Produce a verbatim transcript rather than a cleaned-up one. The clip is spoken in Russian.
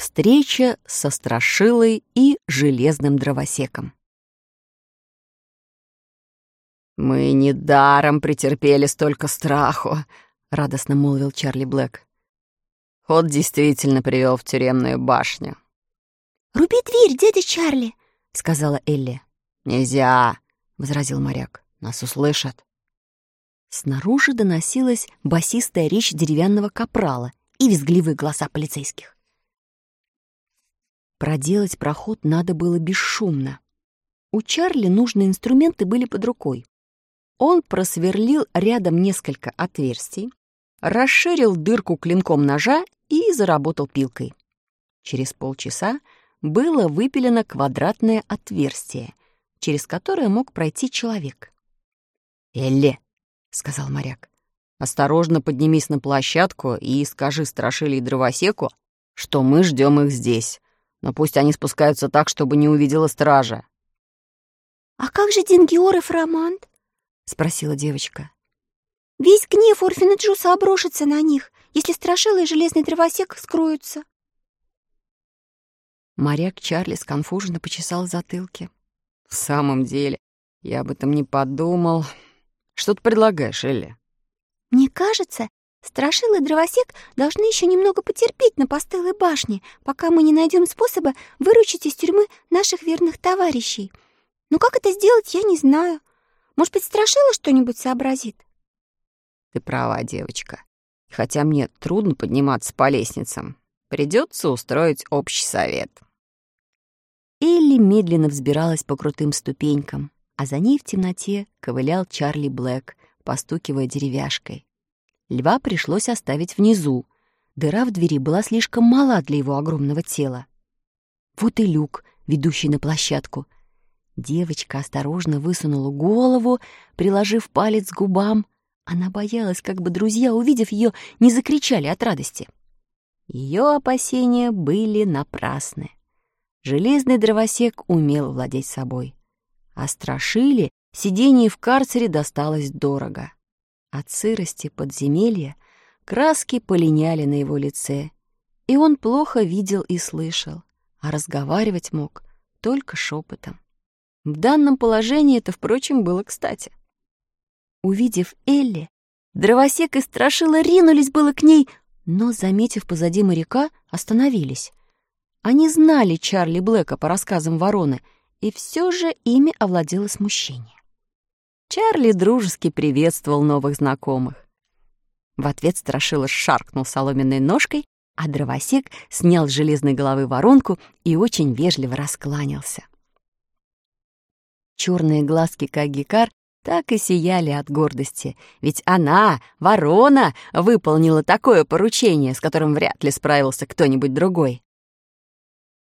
Встреча со Страшилой и Железным Дровосеком. «Мы недаром претерпели столько страху», — радостно молвил Чарли Блэк. «Ход действительно привел в тюремную башню». «Руби дверь, дядя Чарли», — сказала Элли. «Нельзя», — возразил моряк. «Нас услышат». Снаружи доносилась басистая речь деревянного капрала и визгливые голоса полицейских. Проделать проход надо было бесшумно. У Чарли нужные инструменты были под рукой. Он просверлил рядом несколько отверстий, расширил дырку клинком ножа и заработал пилкой. Через полчаса было выпилено квадратное отверстие, через которое мог пройти человек. «Элли», — сказал моряк, — «осторожно поднимись на площадку и скажи Страшиле и Дровосеку, что мы ждем их здесь, но пусть они спускаются так, чтобы не увидела стража». «А как же Дингиор и Фромант?» — спросила девочка. «Весь гнев Орфина Джуса обрушится на них, если Страшила и Железный Дровосек скроются». Моряк Чарли сконфуженно почесал в затылке. «В самом деле, я об этом не подумал. Что ты предлагаешь, Элли?» «Мне кажется, Страшила и Дровосек должны еще немного потерпеть на постылой башне, пока мы не найдем способа выручить из тюрьмы наших верных товарищей. Но как это сделать, я не знаю. Может быть, Страшила что-нибудь сообразит?» «Ты права, девочка. Хотя мне трудно подниматься по лестницам. Придется устроить общий совет». Элли медленно взбиралась по крутым ступенькам, а за ней в темноте ковылял Чарли Блэк, постукивая деревяшкой. Льва пришлось оставить внизу. Дыра в двери была слишком мала для его огромного тела. Вот и люк, ведущий на площадку. Девочка осторожно высунула голову, приложив палец к губам. Она боялась, как бы друзья, увидев ее, не закричали от радости. Ее опасения были напрасны. Железный Дровосек умел владеть собой. А Страшиле сидение в карцере досталось дорого. От сырости подземелья краски полиняли на его лице, и он плохо видел и слышал, а разговаривать мог только шепотом. В данном положении это, впрочем, было кстати. Увидев Элли, Дровосек и Страшила ринулись было к ней, но, заметив позади моряка, остановились. Они знали Чарли Блэка по рассказам Вороны, и все же ими овладело смущение. Чарли дружески приветствовал новых знакомых. В ответ Страшила шаркнул соломенной ножкой, а Дровосек снял с железной головы воронку и очень вежливо раскланялся. Черные глазки Кагикар так и сияли от гордости, ведь она, Ворона, выполнила такое поручение, с которым вряд ли справился кто-нибудь другой.